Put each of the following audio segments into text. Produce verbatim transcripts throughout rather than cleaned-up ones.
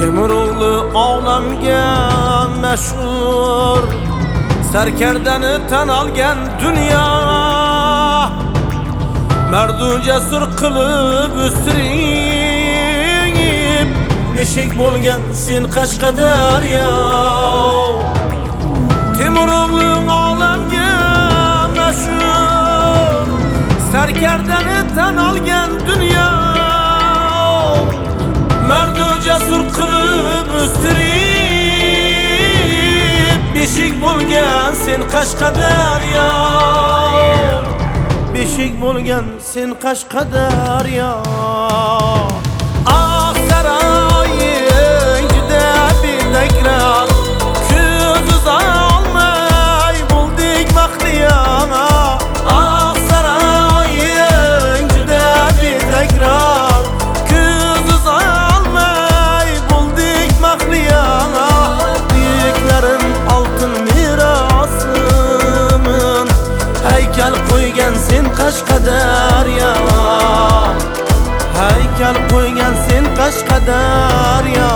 Temuroğlu olamga meşhur, serkerdeni tan algan dünya. Merdu cesur kılıp üstürüp eşik bo'lgan sen Qashqadaryo. Temuroğlu olamga meşhur, serkerdeni tan algan dünya. Merdu cesur kılıp üstürüp beşik bo'lgan sen Qashqadaryo. Beşik bo'lgan sen Qashqadaryo. Ah saroying juda betakrar, ko'z uzolmay bo'ldik baxtiyor. Ah saroying juda betakrar, ko'z uzolmay bo'ldik baxtiyor. Büyüklerin altın mirosimiz, haykal qo'ygan sen Qashqadaryo. Haykal qo'ygan sen Qashqadaryo.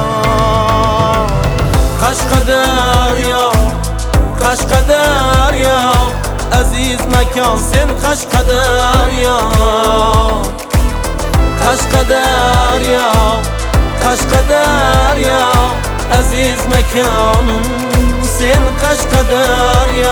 Qashqadaryo, Qashqadaryo, aziz makon sen Qashqadaryo. Qashqadaryo, Qashqadaryo, aziz makonim sen Qashqadaryo.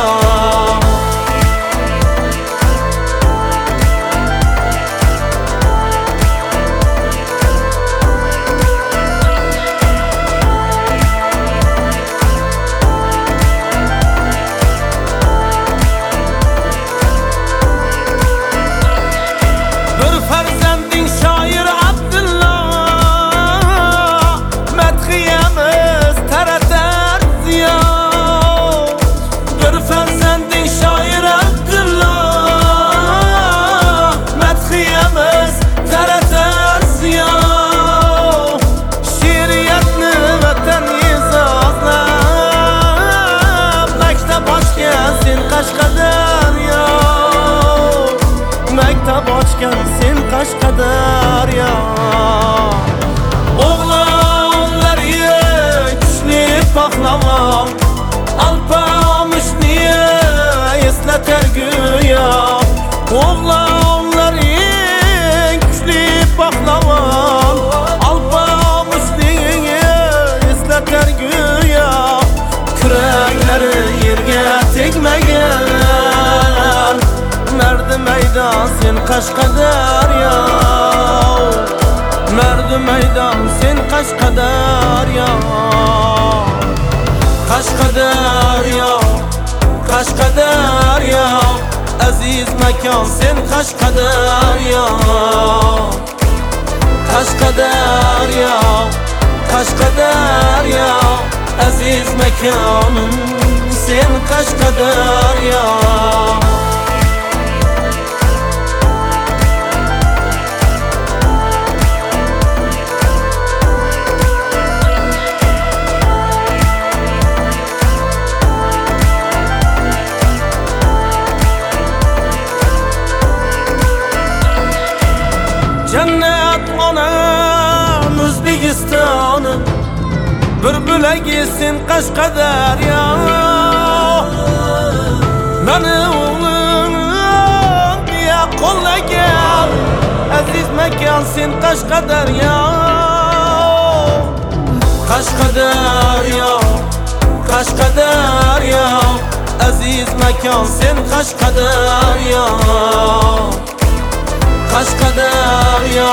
Maktab ochgan sen Qashqadaryo. O'g'lonlar kuchli pahlavon, alpomushni eslatar go'yo. O'g'lonlar kuchli pahlavon, alpomushni eslatar go'yo. Kuraklari yerga tegmagan, merdi meydan sen Qashqadaryo. Merdi meydan sen Qashqadaryo. Qashqadaryo, Qashqadaryo, aziz makon sen Qashqadaryo. Qashqadaryo, Qashqadaryo, aziz makonim sen Qashqadaryo. Cennet onam O'zbekistonim, bir bo'lagi sen Qashqadaryo. Meni o'g'lim deya qo'llagan aziz makon sen Qashqadaryo. Qashqadaryo, Qashqadaryo, aziz makon sen Qashqadaryo. Qashqadaryo,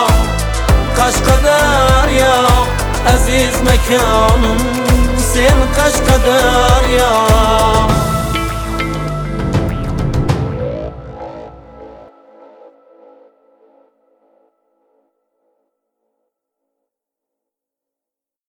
Qashqadaryo, aziz makonim sen Qashqadaryo.